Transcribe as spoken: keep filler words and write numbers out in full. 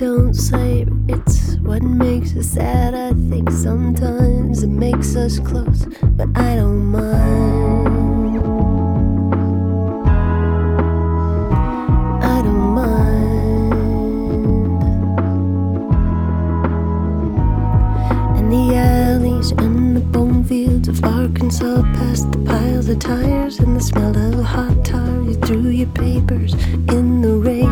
don't say it's what makes us sad. I think sometimes it makes us close, but I don't mind. I don't mind. And the alleys and the bone fields of Arkansas, past the piles of tires and the smell of a hot tar. You threw your papers in the rain.